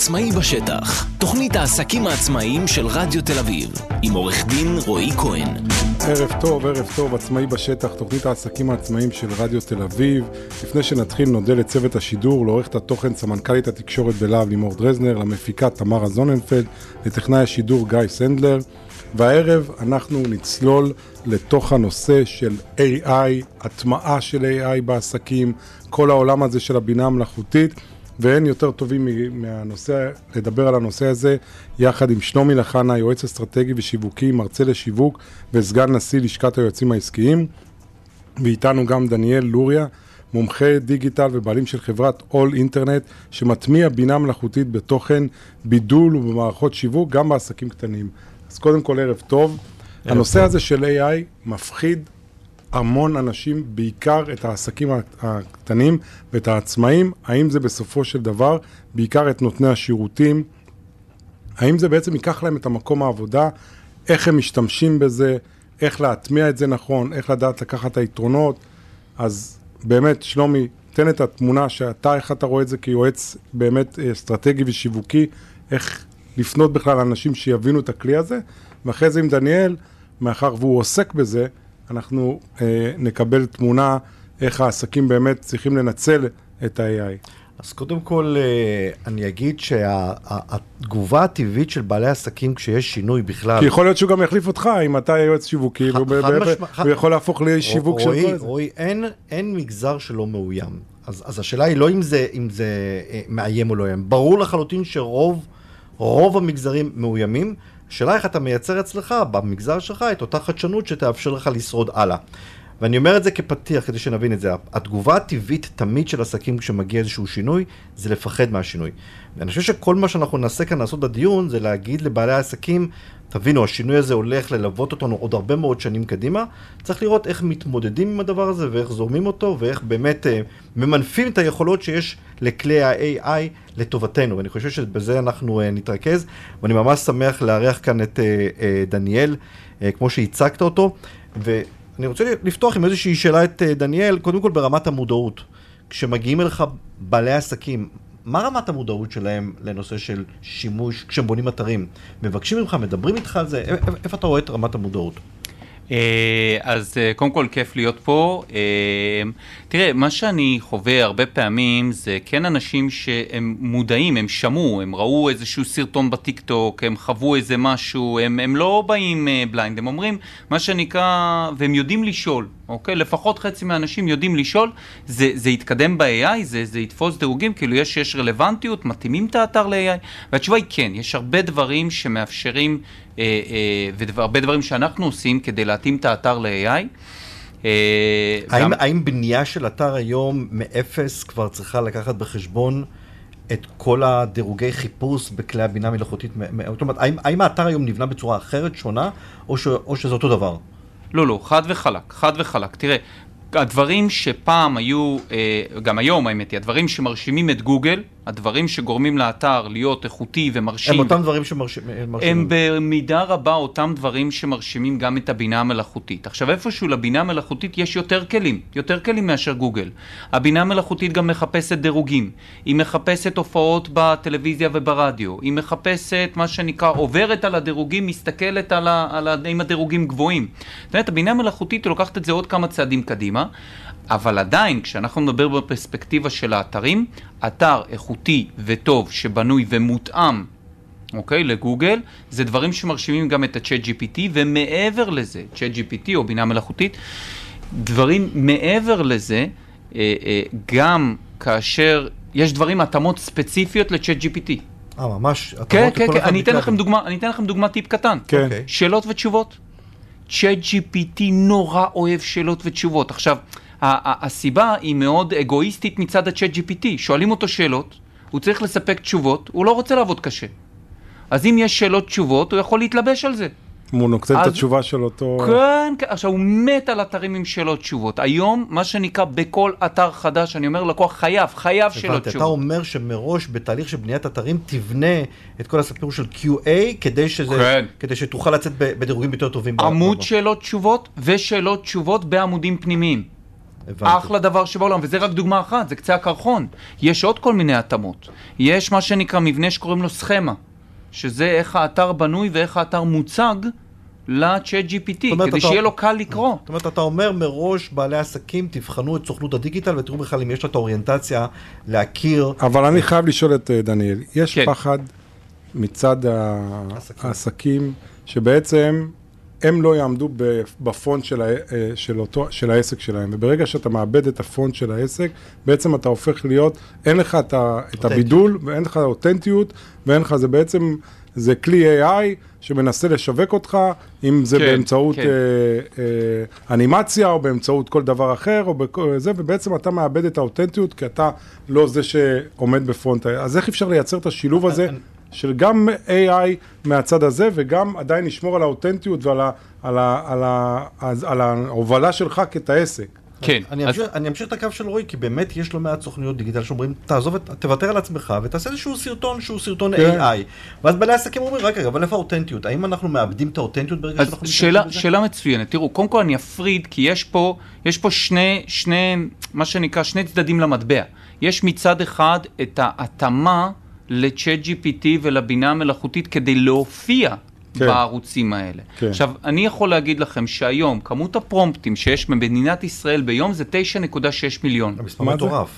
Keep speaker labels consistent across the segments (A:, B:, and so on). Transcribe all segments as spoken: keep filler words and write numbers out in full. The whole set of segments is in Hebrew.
A: עצמאי בשטח, תוכנית העסקים העצמאיים של רדיו תל אביב, עם עורך דין רועי כהן.
B: ערב טוב, ערב טוב, עצמאי בשטח, תוכנית העסקים העצמאיים של רדיו תל אביב. לפני שנתחיל נודה לצוות השידור, לעורכת התוכן סמנכ"לית התקשורת בלהב לימור דרזנר, למפיקה תמרה זוננפלד, לטכנאי השידור גיא סנדלר. והערב אנחנו נצלול לתוך הנושא של איי איי, הטמעה של איי איי בעסקים, כל העולם הזה של הבינה המלאכותית, ואין יותר טובים מהנושא, לדבר על הנושא הזה, יחד עם שלומי לחנה, יועץ אסטרטגי ושיווקי, מרצה לשיווק וסגן נשיא לשכת היועצים העסקיים, ואיתנו גם דניאל לוריה, מומחה דיגיטל ובעלים של חברת All Internet, שמטמיע בינה מלאכותית בתוכן, בידול ובמערכות שיווק, גם בעסקים קטנים. אז קודם כל ערב טוב. ערב הנושא טוב. הזה של איי איי מפחיד המון אנשים, בעיקר את העסקים הקטנים ואת העצמאים. האם זה בסופו של דבר, בעיקר את נותני השירותים, האם זה בעצם ייקח להם את המקום העבודה, איך הם משתמשים בזה, איך להטמיע את זה נכון, איך לדעת לקחת את היתרונות. אז באמת, שלומי, תן את התמונה שאתה, איך אתה רואה את זה כיועץ באמת אסטרטגי ושיווקי, איך לפנות בכלל לאנשים שיבינו את הכלי הזה, ואחרי זה עם דניאל, מאחר והוא עוסק בזה, אנחנו אה, נקבל תמונה איך העסקים באמת צריכים לנצל את ה-איי איי.
C: אז קודם כל, אני אגיד שהתגובה הטבעית של בעלי עסקים כשיש שינוי בכלל...
B: כי יכול להיות שהוא גם יחליף אותך, אם אתה יועץ שיווקי, והוא יכול להפוך לשיווק של כל זה.
C: רואי, אין מגזר שלא מאוים. אז השאלה היא לא אם זה מאיים או לא מאוים. ברור לחלוטין שרוב רוב המגזרים מאוימים. השאלה איך אתה מייצר אצלך, במגזר שלך, את אותה חדשנות שתאפשר לך לשרוד הלאה. ואני אומר את זה כפתיח כדי שנבין את זה. התגובה הטבעית תמיד של עסקים כשמגיע איזשהו שינוי, זה לפחד מהשינוי. ואני חושב שכל מה שאנחנו נעשה כאן לעשות בדיון, זה להגיד לבעלי העסקים, תבינו, השינוי הזה הולך ללוות אותנו עוד הרבה מאוד שנים קדימה. צריך לראות איך מתמודדים עם הדבר הזה, ואיך זורמים אותו, ואיך באמת אה, ממנפים את היכולות שיש לכלי ה-איי איי לטובתנו. ואני חושב שבזה אנחנו אה, נתרכז, ואני ממש שמח לארח כאן את אה, אה, דניאל, אה, כמו שהצגת אותו, ו... אני רוצה לפתוח עם איזושהי שאלה את דניאל, קודם כל ברמת המודעות. כשמגיעים אליך בעלי עסקים, מה רמת המודעות שלהם לנושא של שימוש, כשהם בונים אתרים? מבקשים ממך, מדברים איתך על זה? איפה אתה רואה את רמת המודעות?
D: אז קודם כל כיף להיות פה. תראה, מה שאני חווה הרבה פעמים זה כן אנשים שהם מודעים, הם שמעו, הם ראו איזשהו סרטון בטיקטוק, הם חוו איזה משהו, הם, הם לא באים בליינד, הם אומרים מה שנקרא, והם יודעים לשאול, אוקיי? לפחות חצי מהאנשים יודעים לשאול, זה, זה יתקדם ב-איי איי, זה, זה יתפוס דירוגים, כאילו יש, יש רלוונטיות, מתאימים את האתר ל-איי איי, והתשובה היא כן, יש הרבה דברים שמאפשרים, אה, אה, והרבה דברים שאנחנו עושים כדי להתאים את האתר ל-איי איי. אה,
C: האם,
D: גם...
C: האם בנייה של אתר היום מאפס כבר צריכה לקחת בחשבון את כל הדירוגי חיפוש בכלי הבינה מלאכותית? זאת אומרת, האם, האם האתר היום נבנה בצורה אחרת, שונה, או, ש, או שזה אותו דבר?
D: לא, לא, חד וחלק, חד וחלק. תראה, הדברים שפעם היו, גם היום האמת היא, הדברים שמרשימים את גוגל, הדברים שגורמים לאתר להיות איכותי ומרשים.
C: הם אותם דברים שמרשימים.
D: הם במידה רבה אותם דברים שמרשימים גם את הבינה המלאכותית. עכשיו איפשהו לבינה המלאכותית יש יותר כלים, יותר כלים מאשר גוגל. הבינה המלאכותית גם מחפשת דירוגים, היא מחפשת הופעות בטלוויזיה וברדיו, היא מחפשת מה שנקרא, עוברת על הדירוגים, מסתכלת על ה, על ה, עם הדירוגים גבוהים. זאת אומרת, הבינה המלאכותית לוקחת את זה עוד כמה צעדים קדימה, אבל עדיין, כשאנחנו מדבר בפרספקטיבה של האתרים, אתר איכותי וטוב שבנוי ומותאם, אוקיי, לגוגל, זה דברים שמרשימים גם את ה-צ'אט ג'י פי טי, ומעבר לזה, צ'אט ג'י פי טי או בינה מלאכותית, דברים מעבר לזה, גם כאשר יש דברים, התאמות ספציפיות ל-צ'אט ג'י פי טי.
C: אה, ממש?
D: כן, כן, כן, אני אתן לכם דוגמה, אני אתן לכם דוגמה טיפ קטן.
B: כן.
D: שאלות ותשובות. צ'אט ג'י פי טי נורא אוהב שאלות ותשובות. עכשיו, הסיבה היא מאוד אגואיסטית מצד ה-צ'אט ג'י פי טי. שואלים אותו שאלות, הוא צריך לספק תשובות, הוא לא רוצה לעבוד קשה. אז אם יש שאלות תשובות, הוא יכול להתלבש על זה.
B: הוא נוקצה את התשובה של אותו...
D: כן, כן. עכשיו, הוא מת על אתרים עם שאלות תשובות. היום, מה שנקרא בכל אתר חדש, אני אומר לקוח חייב, חייב שאלות תשובות.
C: אתה אומר שמראש בתהליך של בניית אתרים, תבנה את כל הסיפור של קיו איי, כדי שזה, כדי שתוכל לצאת בדירוגים יותר טובים.
D: עמוד שאלות תשובות ושאלות תשובות בעמודים פנימיים. אחלה דבר שבעולם, וזה רק דוגמה אחת, זה קצה הקרחון. יש עוד כל מיני התאמות. יש מה שנקרא מבנה שקוראים לו סכמה, שזה איך האתר בנוי ואיך האתר מוצג ל-צ'אט ג'י פי טי, כדי שיהיה לו קל לקרוא.
C: זאת אומרת, אתה אומר מראש, בעלי עסקים, תבחנו את סוכנות הדיגיטל, ותראו בכלל אם יש לה את האוריינטציה להכיר.
B: אבל אני חייב לשאול את דניאל, יש פחד מצד העסקים, שבעצם הם לא יעמדו בפונט של, של, אותו, של העסק שלהם, וברגע שאתה מאבד את הפונט של העסק, בעצם אתה הופך להיות, אין לך את, את הבידול, ואין לך אותנטיות, ואין לך, זה בעצם, זה כלי איי איי שמנסה לשווק אותך, אם זה כן, באמצעות כן. אה, אה, אנימציה, או באמצעות כל דבר אחר, או בזה, ובעצם אתה מאבד את האותנטיות, כי אתה לא זה שעומד בפונט. אז איך אפשר לייצר את השילוב הזה? אני, של גם איי איי מהצד הזה, וגם עדיין נשמור על האותנטיות ועל ה, על ה, על ה, על ההובלה שלך כתעסק.
D: כן.
C: אני אמשיך, אני אמשיך את הקו של רועי, כי באמת יש לו מעט סוכניות דיגיטל שאומרים, תעזוב, תוותר על עצמך ותעשה איזשהו סרטון שהוא סרטון איי איי. ואז בעלי העסקים אומרים, רק רגע, אבל איפה האותנטיות? האם אנחנו מאבדים את האותנטיות ברגע שאנחנו
D: שאלה, שאלה מצוינת. תראו, קודם כל אני אפריד, כי יש פה, יש פה שני, שני, מה שנקרא, שני צדדים למטבע. יש מצד אחד את ההתאמה ל-צ'אט ג'י פי טי ולבינה המלאכותית כדי להופיע כן. בערוצים האלה. כן. עכשיו, אני יכול להגיד לכם שהיום כמות הפרומפטים שיש במדינת ישראל ביום זה תשע נקודה שש מיליון.
C: המספר מטורף.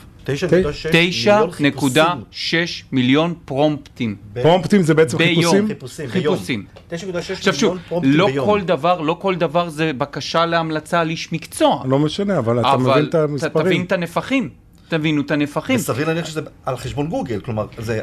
D: תשע נקודה שש מיליון פרומפטים.
B: פרומפטים זה בעצם חיפושים?
C: חיפושים.
D: חיפושים.
C: תשע נקודה שש מיליון פרומפטים
D: לא
C: ביום.
D: כל דבר, לא כל דבר זה בקשה להמלצה על איש מקצוע.
B: לא משנה, אבל אתה מבין את המספרים.
D: אבל תבין את הנפחים. תבינו את הנפחים.
C: וסביר להניח שזה על חשבון גוגל, כלומר, זה...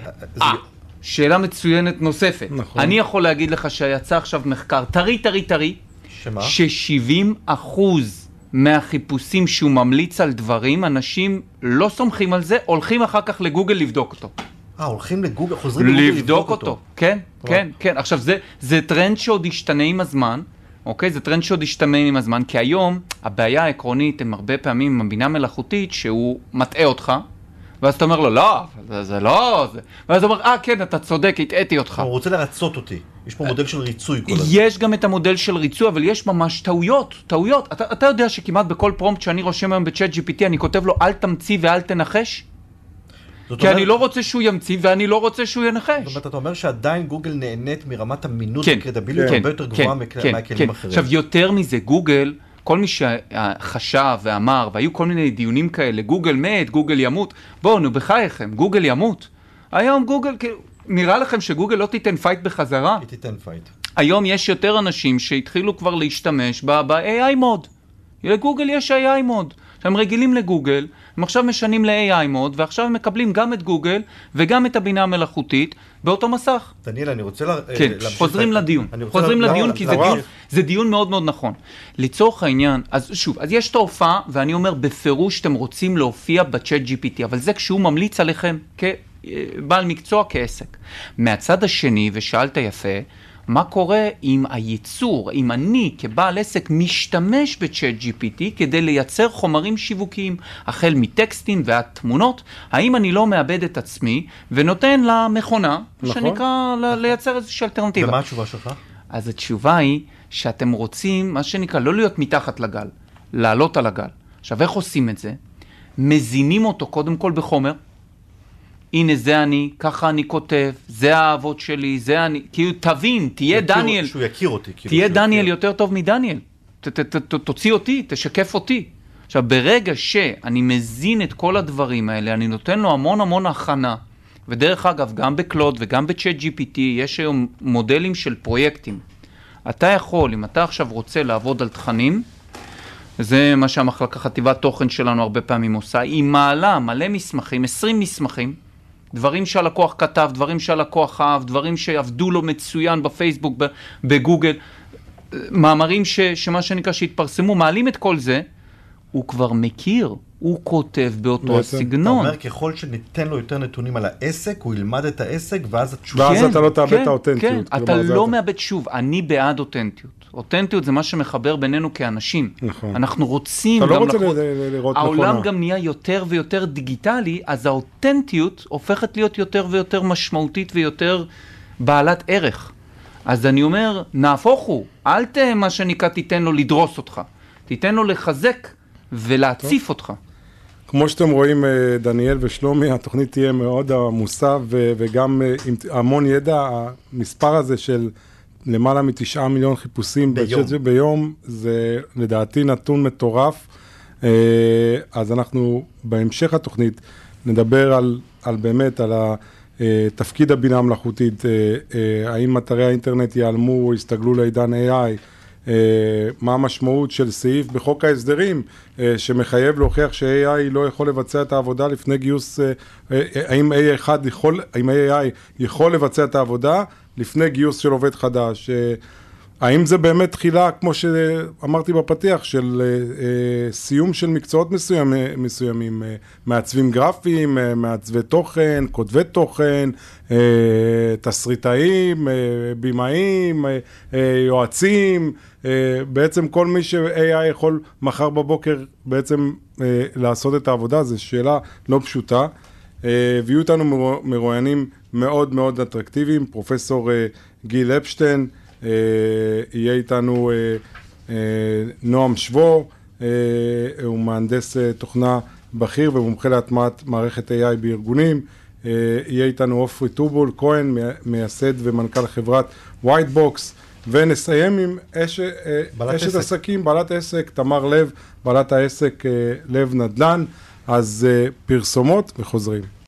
D: שאלה מצוינת נוספת.
C: נכון.
D: אני יכול להגיד לך שיצא עכשיו מחקר, טרי, טרי, טרי,
C: שמה?
D: ש-שבעים אחוז מהחיפושים שהוא ממליץ על דברים, אנשים לא סומכים על זה, הולכים אחר כך לגוגל לבדוק אותו.
C: אה, הולכים לגוגל, חוזרים לגוגל לבדוק, לבדוק אותו. אותו.
D: כן, כן, כן. עכשיו, זה, זה טרנד שעוד ישתנה עם הזמן, אוקיי? זה טרנד שעוד ישתנה עם הזמן, כי היום הבעיה העקרונית הם הרבה פעמים עם הבינה מלאכותית שהוא מטעה אותך, ואז אתה אומר לו, לא, זה, זה לא, זה... ואז הוא אומר, אה, כן, אתה צודק, התאתי אותך.
C: הוא רוצה לרצות אותי. יש פה מודל של ריצוי כל הזמן.
D: יש גם את המודל של ריצוי, אבל יש ממש טעויות, טעויות. אתה, אתה יודע שכמעט בכל פרומפט שאני רושם היום בצ'אט ג'י פי טי, אני כותב לו, אל תמציא ואל תנחש? כי אומר... אני לא רוצה שהוא ימציא, ואני לא רוצה שהוא ינחש. זאת
C: אומרת, אתה אומר שעדיין גוגל נהנית מרמת אמינות
D: כן,
C: וקרדיביליות
D: כן,
C: הרבה יותר
D: כן,
C: גבוהה
D: כן,
C: מהכלים
D: כן.
C: אחרים.
D: עכשיו, יותר מזה, גוגל, כל מי שחשב ואמר, והיו כל מיני דיונים כאלה, גוגל מת, גוגל ימות, בואו, נו, בחייכם, גוגל ימות. היום גוגל, נראה לכם שגוגל לא תיתן פייט בחזרה?
C: היא תיתן פייט.
D: היום יש יותר אנשים שהתחילו כבר להשתמש ב-איי איי מוד. לגוגל יש איי איי מוד. הם רגילים לגוגל, הם עכשיו משנים ל-איי איי מוד, ועכשיו הם מקבלים גם את גוגל וגם את הבינה המלאכותית באותו מסך.
C: דניאל, אני רוצה לה...
D: כן, חוזרים לדיון. חוזרים לדיון כי זה דיון, זה דיון מאוד מאוד נכון. לצורך העניין, אז שוב, אז יש את ההופעה, ואני אומר בפירוש שאתם רוצים להופיע בצ'אט ג'י פי טי, אבל זה כשהוא ממליץ עליכם כבעל מקצוע, כעסק. מהצד השני, ושאלת יפה, מה קורה אם הייצור, אם אני כבעל עסק משתמש בצ'אט ג'י פי טי כדי לייצר חומרים שיווקיים, החל מטקסטים ועד תמונות, האם אני לא מאבד את עצמי ונותן למכונה, נכון. שנקרא נכון. לייצר איזושהי אלטרנטיבה.
C: ומה התשובה שלך?
D: אז התשובה היא שאתם רוצים, מה שנקרא, לא להיות מתחת לגל, לעלות על הגל. עכשיו, איך עושים את זה? מזינים אותו קודם כל בחומר, הנה זה אני, ככה אני כותב, זה האהבות שלי, זה אני, כאילו תבין, תהיה
C: יכיר,
D: דניאל,
C: שהוא יכיר אותי, כאילו
D: תהיה דניאל יותר טוב מדניאל, ת, ת, ת, ת, תוציא אותי, תשקף אותי. עכשיו ברגע שאני מזין את כל הדברים האלה, אני נותן לו המון המון הכנה, ודרך אגב גם בקלוד וגם בצ'אט ג'י פי טי יש היום מודלים של פרויקטים. אתה יכול, אם אתה עכשיו רוצה לעבוד על תכנים, זה מה שהמחלקה חטיבת תוכן שלנו הרבה פעמים עושה, היא מעלה מלא מסמכים, עשרים מסמכים, דברים שהלקוח כתב, דברים שהלקוח אהב, דברים שעבדו לו מצוין בפייסבוק, בגוגל, מאמרים ש, שמה שנקרא שהתפרסמו, מעלים את כל זה, הוא כבר מכיר, הוא כותב באותו הסגנון.
C: אתה אומר, ככל שניתן לו יותר נתונים על העסק, הוא ילמד את העסק, ואז התשובה...
B: ואז אתה לא תאבד את האותנטיות.
D: כן, אתה לא מאבד שוב, אני בעד אותנטיות. אותנטיות זה מה שמחבר בינינו כאנשים.
B: נכון.
D: אנחנו רוצים...
B: אתה לא רוצה לראות נכונה.
D: העולם גם נהיה יותר ויותר דיגיטלי, אז האותנטיות הופכת להיות יותר ויותר משמעותית ויותר בעלת ערך. אז אני אומר, נהפוך הוא, אל תה מה שנקרא תיתן לו לדרוס אותך. תיתן לו לחזק ולהציף אותך.
B: כמו שאתם רואים, דניאל ושלומי, התוכנית תהיה מאוד עמוסה, ו- וגם עם המון ידע. המספר הזה של למעלה מתשעה מיליון חיפושים
C: ביום.
B: ביום, זה לדעתי נתון מטורף. אז אנחנו בהמשך התוכנית נדבר על, על באמת, על תפקיד הבינה המלאכותית, האם אתרי האינטרנט ייעלמו או יסתגלו לעידן איי איי, מה המשמעות של סעיף בחוק ההסדרים שמחייב להוכיח ש-איי איי לא יכול לבצע את העבודה לפני גיוס, האם איי איי אחד יכול, האם איי איי יכול לבצע את העבודה לפני גיוס של עובד חדש, האם זה באמת תחילה, כמו שאמרתי בפתיח, של אה, סיום של מקצועות מסוימים, מסוימים אה, מעצבים גרפיים, אה, מעצבי תוכן, כותבי תוכן, אה, תסריטאים, אה, בימאים, אה, אה, יועצים, אה, בעצם כל מי ש-איי איי יכול מחר בבוקר בעצם אה, לעשות את העבודה, זו שאלה לא פשוטה. אה, ויהיו אותנו מרו, מרואיינים מאוד מאוד אטרקטיביים, פרופסור אה, גיל אפשטיין, Uh, יהיה איתנו uh, uh, נועם שבו, uh, הוא מהנדס uh, תוכנה בכיר ומומחה להטמעת מערכת איי איי בארגונים, uh, יהיה איתנו אופרי טובול כהן, מייסד ומנכ"ל חברת ווייטבוקס, ונסיים עם אש, uh, אשת עסק. עסקים, בעלת עסק, תמר לב, בעלת העסק uh, לב נדל"ן. אז uh, פרסומות וחוזרים.